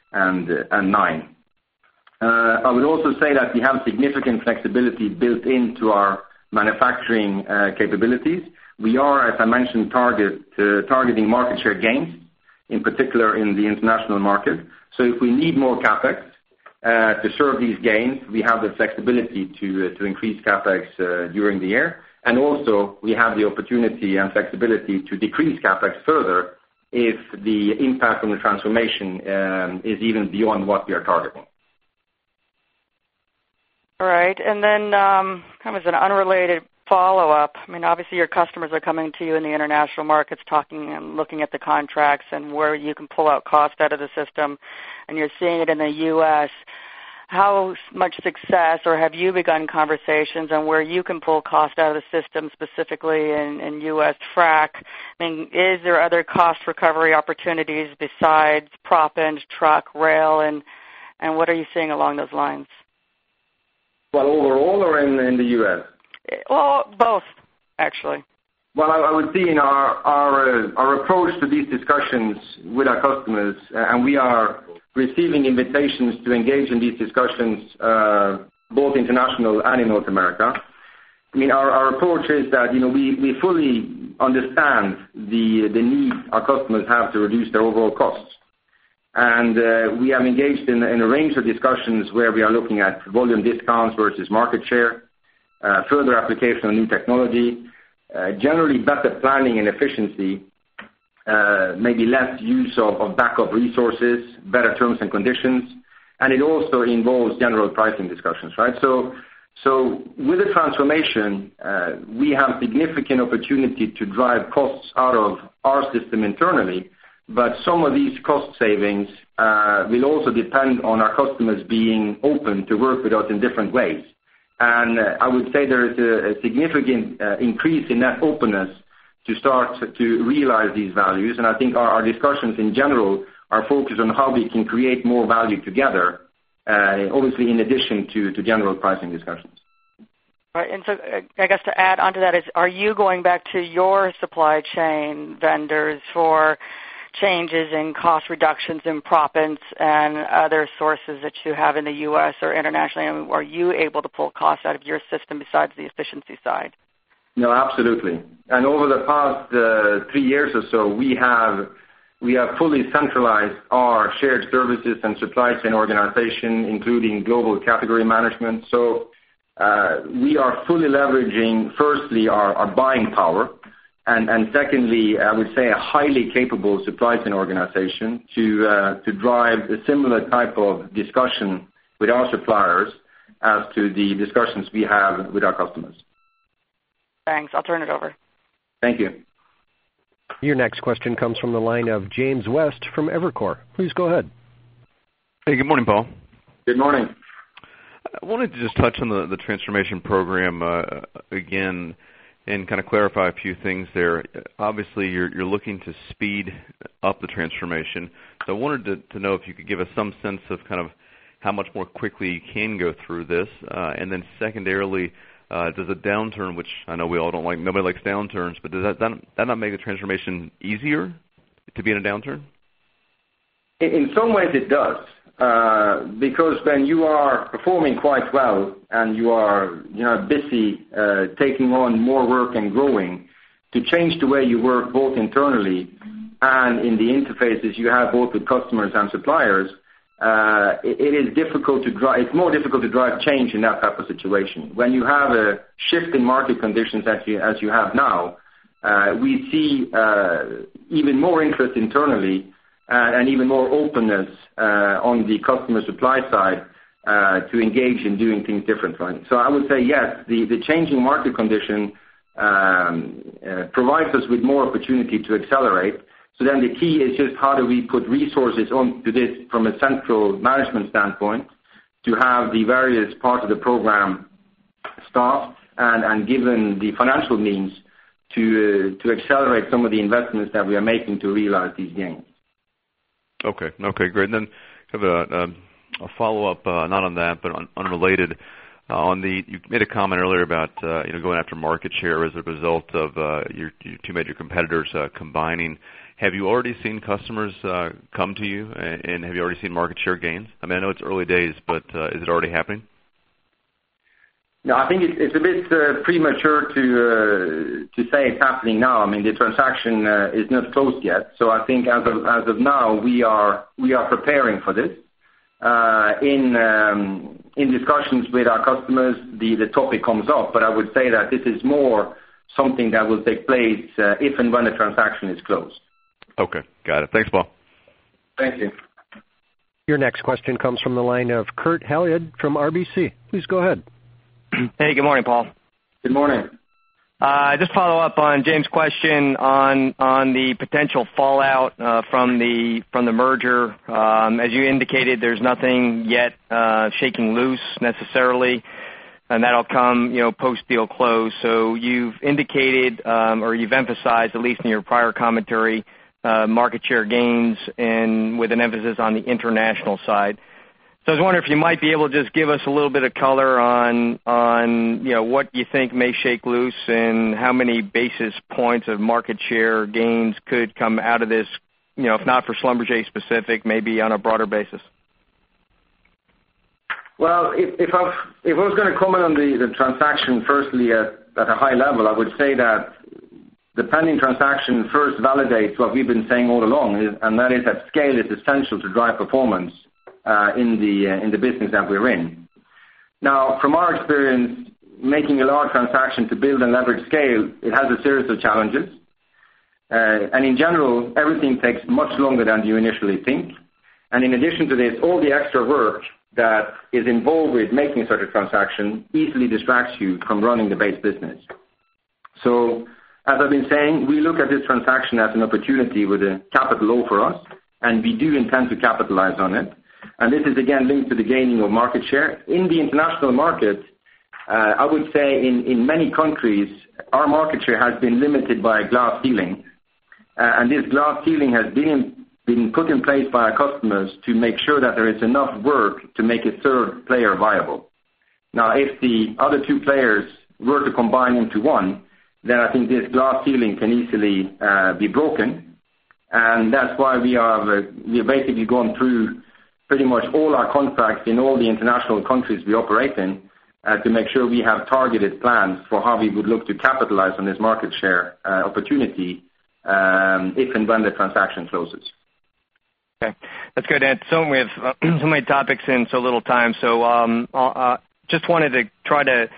I would also say that we have significant flexibility built into our manufacturing capabilities. We are, as I mentioned, targeting market share gains, in particular in the international market. So if we need more CapEx to serve these gains, we have the flexibility to increase CapEx during the year. And also we have the opportunity and flexibility to decrease CapEx further if the impact on the transformation is even beyond what we are targeting. All right. And then kind of as an unrelated follow-up, I mean, obviously your customers are coming to you in the international markets talking and looking at the contracts and where you can pull out cost out of the system, and you're seeing it in the U.S. How much success, or have you begun conversations on where you can pull cost out of the system, specifically in U.S. frac? I mean, is there other cost recovery opportunities besides proppant, truck, rail, and what are you seeing along those lines? Well, overall or in the U.S.? Well, both, actually. Well, I would see in our approach to these discussions with our customers, and we are receiving invitations to engage in these discussions, both international and in North America. I mean, our approach is that, we fully understand the need our customers have to reduce their overall costs. And we have engaged in a range of discussions where we are looking at volume discounts versus market share, further application of new technology, generally better planning and efficiency, maybe less use of backup resources, better terms and conditions, and it also involves general pricing discussions, right? So with the transformation, we have significant opportunity to drive costs out of our system internally, but some of these cost savings will also depend on our customers being open to work with us in different ways. And I would say there is a significant increase in that openness to start to realize these values. And I think our discussions in general are focused on how we can create more value together, obviously in addition to general pricing discussions. Right. And so I guess to add onto that is, are you going back to your supply chain vendors for changes in cost reductions in proppants and other sources that you have in the U.S. or internationally? I mean, are you able to pull costs out of your system besides the efficiency side? No, absolutely. And over the past 3 years or so, we have fully centralized our shared services and supply chain organization, including global category management. So we are fully leveraging, firstly, our buying power, and secondly, I would say a highly capable supply chain organization to drive a similar type of discussion with our suppliers as to the discussions we have with our customers. Thanks. I'll turn it over. Thank you. Your next question comes from the line of James West from Evercore. Please go ahead. Hey, good morning, Paul. Good morning. I wanted to just touch on the transformation program again and kind of clarify a few things there. Obviously, you're looking to speed up the transformation. So I wanted to know if you could give us some sense of kind of how much more quickly you can go through this. And then secondarily, does a downturn, which I know we all don't like, nobody likes downturns, but does that not make the transformation easier to be in a downturn? In some ways it does. Because when you are performing quite well and you are busy taking on more work and growing, to change the way you work both internally and in the interfaces you have both with customers and suppliers, it is difficult to drive. It's more difficult to drive change in that type of situation. When you have a shift in market conditions as you have now, we see even more interest internally and even more openness on the customer supply side to engage in doing things differently. So I would say yes, the changing market condition provides us with more opportunity to accelerate. So then the key is just how do we put resources onto this from a central management standpoint to have the various parts of the program staffed and given the financial means to accelerate some of the investments that we are making to realize these gains. Okay, great. And then have a follow-up, not on that, but unrelated. You made a comment earlier about going after market share as a result of your two major competitors combining. Have you already seen customers come to you, and have you already seen market share gains? I mean, I know it's early days, but is it already happening? No, I think it's a bit premature to say it's happening now. I mean, the transaction is not closed yet, so I think as of now we are preparing for this. In discussions with our customers, the topic comes up, but I would say that this is more something that will take place if and when the transaction is closed. Okay, got it. Thanks, Paul. Thank you. Your next question comes from the line of Kurt Hallead from RBC. Please go ahead. Hey, good morning, Paul. Good morning. Just follow up on James' question on the potential fallout from the merger. As you indicated, there's nothing yet shaking loose necessarily, and that'll come post-deal close. So you've indicated or you've emphasized, at least in your prior commentary, market share gains and with an emphasis on the international side. So I was wondering if you might be able to just give us a little bit of color on what you think may shake loose and how many basis points of market share gains could come out of this, if not for Schlumberger specific, maybe on a broader basis. Well, if I was going to comment on the transaction firstly at a high level, I would say that the pending transaction first validates what we've been saying all along, and that is that scale is essential to drive performance in the business that we're in. Now, from our experience, making a large transaction to build and leverage scale, it has a series of challenges. And in general, everything takes much longer than you initially think. And in addition to this, all the extra work that is involved with making such a transaction easily distracts you from running the base business. So, as I've been saying, we look at this transaction as an opportunity with a capital O for us, and we do intend to capitalize on it. And this is again linked to the gaining of market share. In the international market, I would say in many countries, our market share has been limited by a glass ceiling. And this glass ceiling has been put in place by our customers to make sure that there is enough work to make a third player viable. Now, if the other two players were to combine into one, then I think this glass ceiling can easily be broken. And that's why we have basically gone through pretty much all our contracts in all the international countries we operate in to make sure we have targeted plans for how we would look to capitalize on this market share opportunity if and when the transaction closes. Okay, that's good, Ed. So we have so many topics in so little time, so just wanted to try to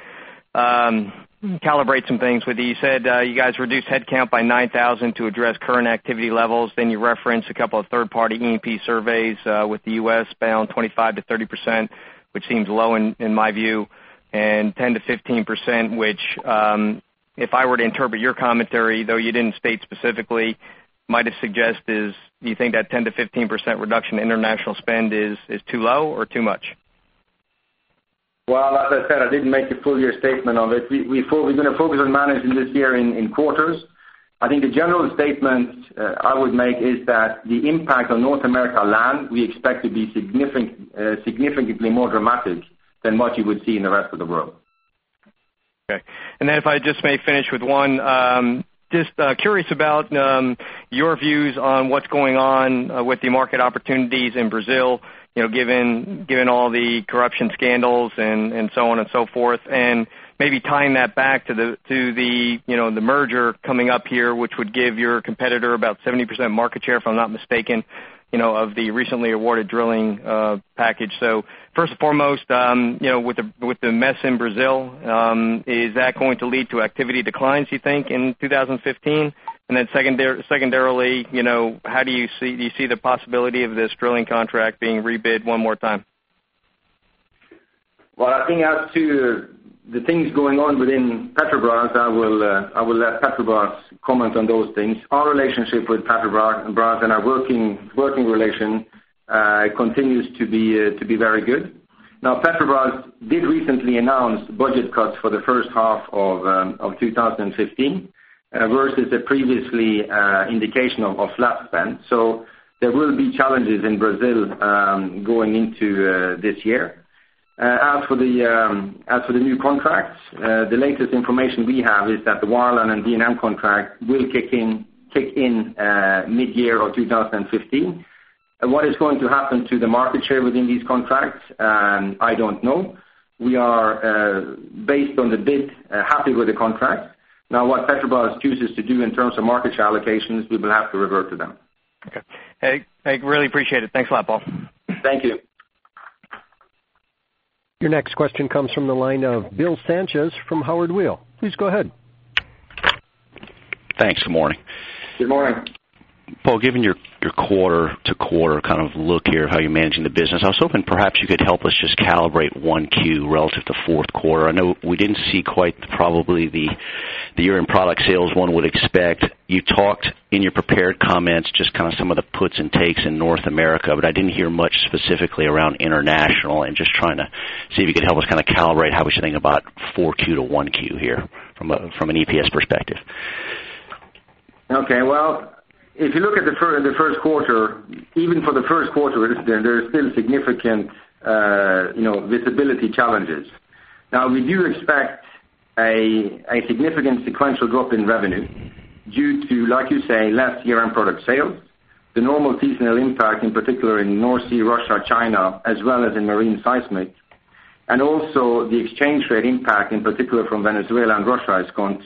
calibrate some things with you. You said you guys reduced headcount by 9,000 to address current activity levels. Then you referenced a couple of third-party E&P surveys with the U.S. down 25 to 30%, which seems low in my view, and 10 to 15%, which if I were to interpret your commentary, though you didn't state specifically, might have suggested do you think that 10 to 15% reduction in international spend is too low or too much? Well, as I said, I didn't make a full year statement of it. We're going to focus on managing this year in quarters. I think the general statement I would make is that the impact on North America land we expect to be significantly more dramatic than what you would see in the rest of the world. Okay. And then if I just may finish with one, just curious about your views on what's going on with the market opportunities in Brazil, given all the corruption scandals and so on and so forth, and maybe tying that back to the merger coming up here, which would give your competitor about 70% market share, if I'm not mistaken, of the recently awarded drilling package. So first and foremost, with the mess in Brazil, is that going to lead to activity declines, you think, in 2015? And then secondarily, how do you see the possibility of this drilling contract being rebid one more time? Well, I think as to the things going on within Petrobras, I will let Petrobras comment on those things. Our relationship with Petrobras and our working relation continues to be very good. Now, Petrobras did recently announce budget cuts for the first half of 2015 versus the previously indication of flat spend. So there will be challenges in Brazil going into this year. As for the new contracts, the latest information we have is that the wireline and D&M contract will kick in mid-year of 2015. What is going to happen to the market share within these contracts, I don't know. We are, based on the bid, happy with the contract. Now, what Petrobras chooses to do in terms of market share allocations, we will have to revert to them. Okay. Hey, I really appreciate it. Thanks a lot, Paul. Thank you. Your next question comes from the line of Bill Sanchez from Howard Weil. Please go ahead. Thanks. Good morning. Good morning. Paul, given your quarter-to-quarter kind of look here of how you're managing the business, I was hoping perhaps you could help us just calibrate 1Q relative to fourth quarter. I know we didn't see quite probably the year-end product sales one would expect. You talked in your prepared comments just kind of some of the puts and takes in North America, but I didn't hear much specifically around international, and just trying to see if you could help us kind of calibrate how we should think about 4Q to 1Q here from an EPS perspective. Okay, well, if you look at the first quarter, even for the first quarter, there is still significant visibility challenges. Now, we do expect a significant sequential drop in revenue due to, like you say, less year-end product sales, the normal seasonal impact, in particular in North Sea, Russia, China, as well as in marine seismic, and also the exchange rate impact, in particular from Venezuela and Russia, is going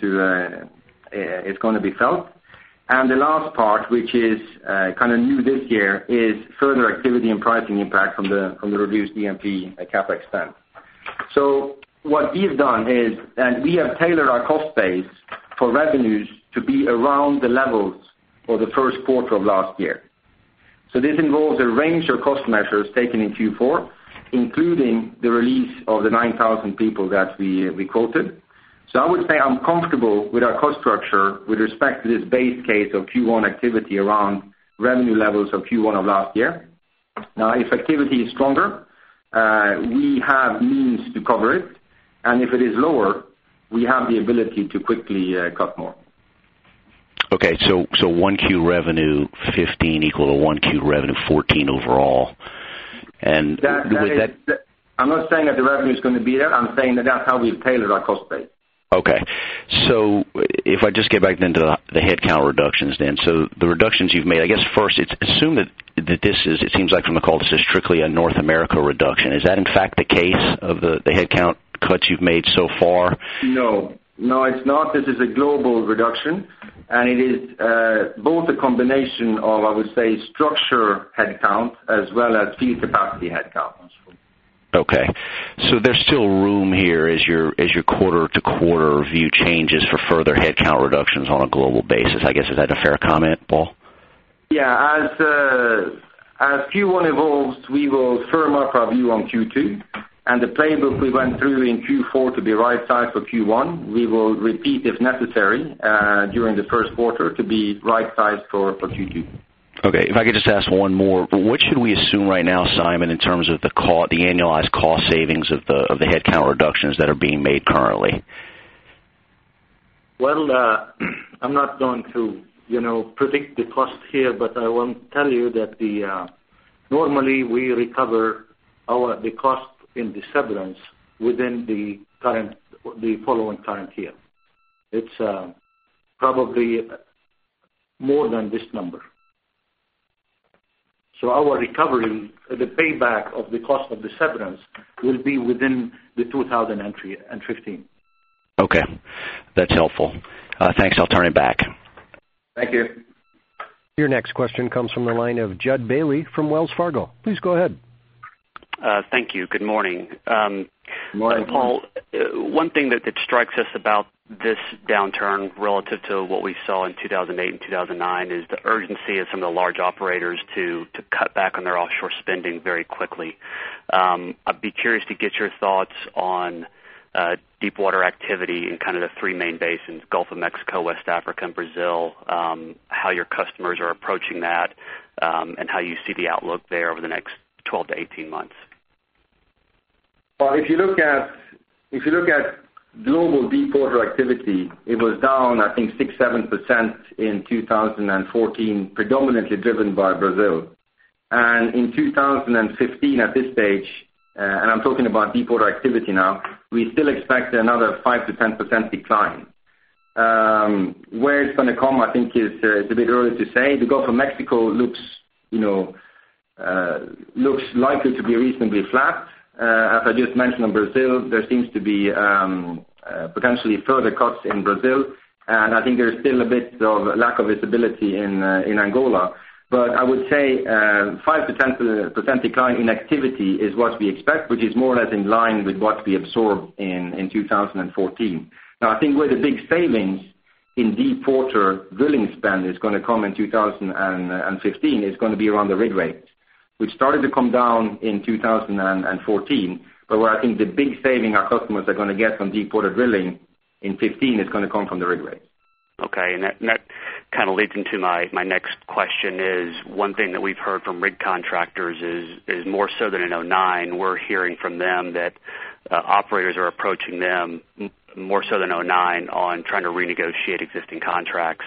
to be felt. And the last part, which is kind of new this year, is further activity and pricing impact from the reduced E&P CapEx spend. So what we've done is, and we have tailored our cost base for revenues to be around the levels for the first quarter of last year. So this involves a range of cost measures taken in Q4, including the release of the 9,000 people that we quoted. So I would say I'm comfortable with our cost structure with respect to this base case of Q1 activity around revenue levels of Q1 of last year. Now, if activity is stronger, we have means to cover it, and if it is lower, we have the ability to quickly cut more. Okay, so 1Q revenue 15 equal to 1Q revenue 14 overall. And I'm not saying that the revenue is going to be there. I'm saying that that's how we've tailored our cost base. Okay. So if I just get back then to the headcount reductions then, so the reductions you've made, I guess first it's assumed that this is, it seems like from the call, this is strictly a North America reduction. Is that in fact the case of the headcount cuts you've made so far? No, it's not. This is a global reduction, and it is both a combination of, I would say, structure headcount as well as field capacity headcount. Okay, so there's still room here as your quarter-to-quarter view changes for further headcount reductions on a global basis. I guess, is that a fair comment, Paul? Yeah, as Q1 evolves, we will firm up our view on Q2, and the playbook we went through in Q4 to be right-sized for Q1, we will repeat if necessary during the first quarter to be right-sized for Q2. Okay, if I could just ask one more. What should we assume right now, Simon, in terms of the annualized cost savings of the headcount reductions that are being made currently? Well, I'm not going to, predict the cost here, but I want to tell you that normally we recover the cost in the severance within the following current year. It's probably more than this number. So our recovery, the payback of the cost of the severance will be within the 2015. Okay, that's helpful. Thanks, I'll turn it back. Thank you. Your next question comes from the line of Judd Bailey from Wells Fargo. Please go ahead. Thank you. Good morning. Morning. Paul, one thing that strikes us about this downturn relative to what we saw in 2008 and 2009 is the urgency of some of the large operators to cut back on their offshore spending very quickly. I'd be curious to get your thoughts on deep water activity in kind of the three main basins, Gulf of Mexico, West Africa, and Brazil, how your customers are approaching that, and how you see the outlook there over the next 12 to 18 months. Well, if you look at global deepwater activity, it was down, I think, 6-7% in 2014, predominantly driven by Brazil. And in 2015 at this stage, and I'm talking about deepwater activity now, we still expect another 5 to 10% decline. Where it's going to come, I think, is a bit early to say. The Gulf of Mexico looks likely to be reasonably flat. As I just mentioned in Brazil, there seems to be potentially further cuts in Brazil, and I think there's still a bit of lack of visibility in Angola. But I would say 5 to 10% decline in activity is what we expect, which is more or less in line with what we absorbed in 2014. Now, I think where the big savings in deep water drilling spend is going to come in 2015 is going to be around the rig rates, which started to come down in 2014, but where I think the big saving our customers are going to get from deep water drilling in 2015 is going to come from the rig rates. Okay, and that kind of leads into my next question is one thing that we've heard from rig contractors is more so than in 2009, we're hearing from them that operators are approaching them more so than 2009 on trying to renegotiate existing contracts.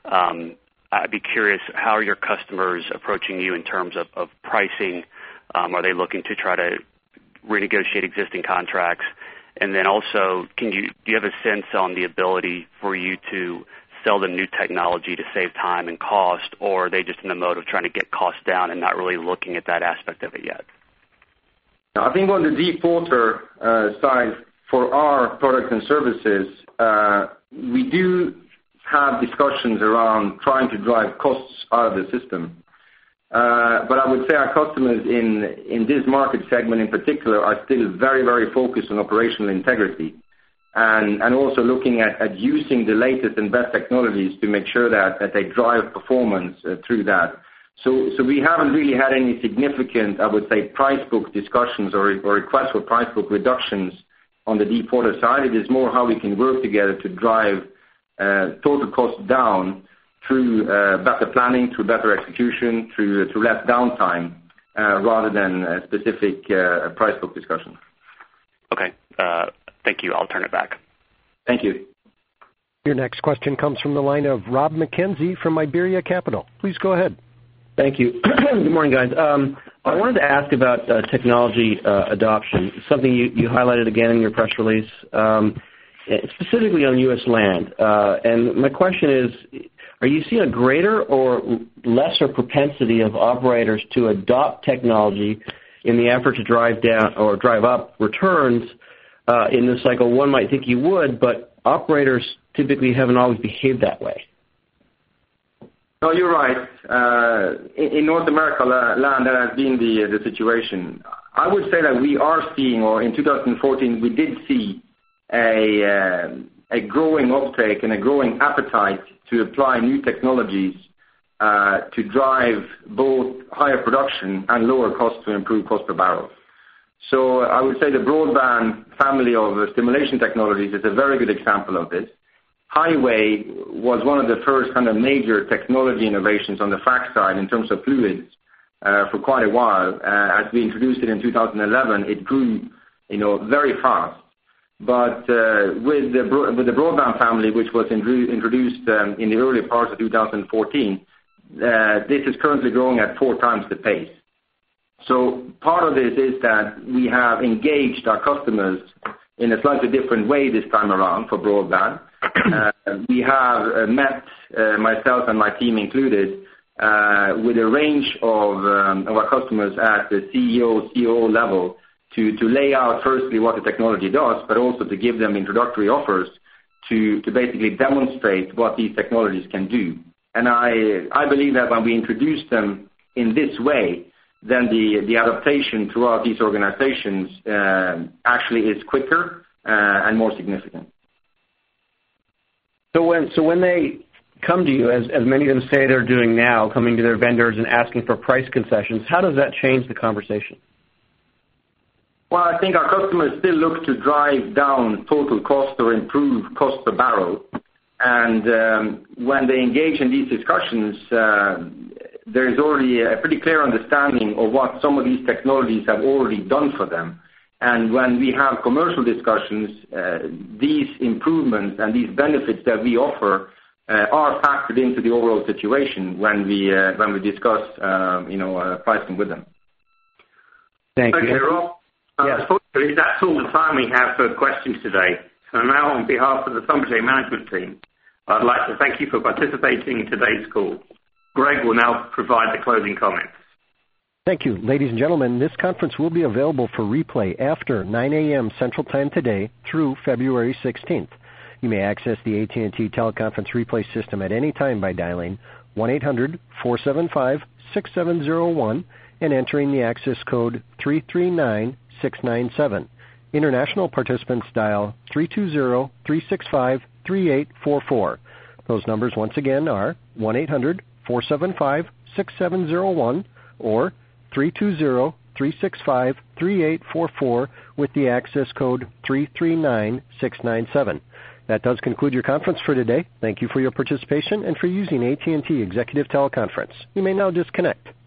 I'd be curious, how are your customers approaching you in terms of pricing? Are they looking to try to renegotiate existing contracts? And then also, do you have a sense on the ability for you to sell them new technology to save time and cost, or are they just in the mode of trying to get costs down and not really looking at that aspect of it yet? I think on the deep water side, for our products and services, we do have discussions around trying to drive costs out of the system. But I would say our customers in this market segment in particular are still very, very focused on operational integrity and also looking at using the latest and best technologies to make sure that they drive performance through that. So we haven't really had any significant, I would say, price book discussions or requests for price book reductions on the deep water side. It is more how we can work together to drive total costs down through better planning, through better execution, through less downtime, rather than a specific price book discussion. Okay. Thank you. I'll turn it back. Thank you. Your next question comes from the line of Rob McKenzie from Iberia Capital. Please go ahead. Thank you. Good morning, guys. I wanted to ask about technology adoption, something you highlighted again in your press release, specifically on U.S. land. And my question is, are you seeing a greater or lesser propensity of operators to adopt technology in the effort to drive down or drive up returns in this cycle? One might think you would, but operators typically haven't always behaved that way. No, you're right. In North America land, that has been the situation. I would say that we are seeing, or in 2014, we did see a growing uptake and a growing appetite to apply new technologies to drive both higher production and lower costs to improve cost per barrel. So I would say the broadband family of stimulation technologies is a very good example of this. Highway was one of the first kind of major technology innovations on the frac side in terms of fluids for quite a while. As we introduced it in 2011, it grew, very fast. But with the broadband family, which was introduced in the early parts of 2014, this is currently growing at 4 times the pace. So part of this is that we have engaged our customers in a slightly different way this time around for broadband. We have met, myself and my team included, with a range of our customers at the CEO, COO level to lay out firstly what the technology does, but also to give them introductory offers to basically demonstrate what these technologies can do. And I believe that when we introduce them in this way, then the adaptation throughout these organizations actually is quicker and more significant. So when they come to you, as many of them say they're doing now, coming to their vendors and asking for price concessions, how does that change the conversation? Well, I think our customers still look to drive down total cost or improve cost per barrel. And when they engage in these discussions, there is already a pretty clear understanding of what some of these technologies have already done for them. And when we have commercial discussions, these improvements and these benefits that we offer are factored into the overall situation when we discuss pricing with them. Thank you. Okay, Rob. Unfortunately, that's all the time we have for questions today. So now, on behalf of the Schlumberger management team, I'd like to thank you for participating in today's call. Greg will now provide the closing comments. Thank you. Ladies and gentlemen, this conference will be available for replay after 9 a.m. Central Time today through February 16th. You may access the AT&T teleconference replay system at any time by dialing 1-800-475-6701 and entering the access code 339697. International participants dial 320-365-3844. Those numbers once again are 1-800-475-6701 or 320-365-3844 with the access code 339697. That does conclude your conference for today. Thank you for your participation and for using AT&T Executive Teleconference. You may now disconnect.